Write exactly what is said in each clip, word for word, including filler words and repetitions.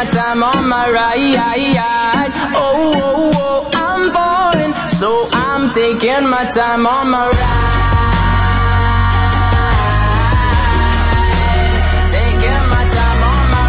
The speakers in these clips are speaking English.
my time on my ride. Oh, oh, oh, I'm falling, so I'm taking my time on my ride. Taking my time on my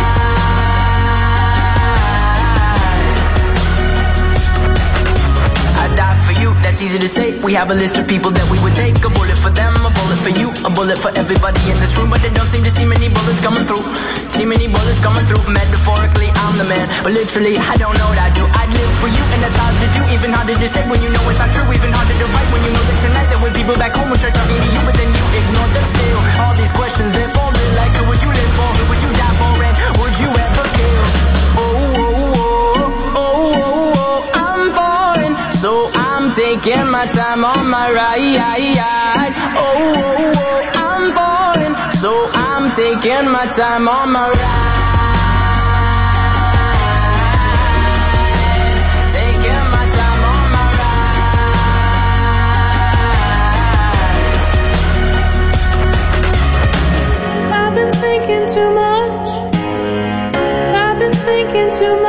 ride. I die for you, that's easy to say. We have a list of people that we would take. A bullet for them, a bullet for you, a bullet for everybody in this room. But they don't seem to see many bullets coming through. See many bullets coming through. Metaphorically, I'm the man, but literally, I don't know what I do. I'd live for you, and that's hard to do. Even harder to say when you know it's not true. Even harder to write when you know that tonight there were people back home who tried talking to you, but then you ignore them still. All these questions, they're falling like, who would you live for? Who would you die for? And would you ever kill? Oh, oh, oh, oh, oh, oh, I'm falling, so I'm taking my time on my ride. Oh, oh, oh, I'm falling, so I'm taking my time on my ride. Taking my time on my ride. I've been thinking too much. I've been thinking too much.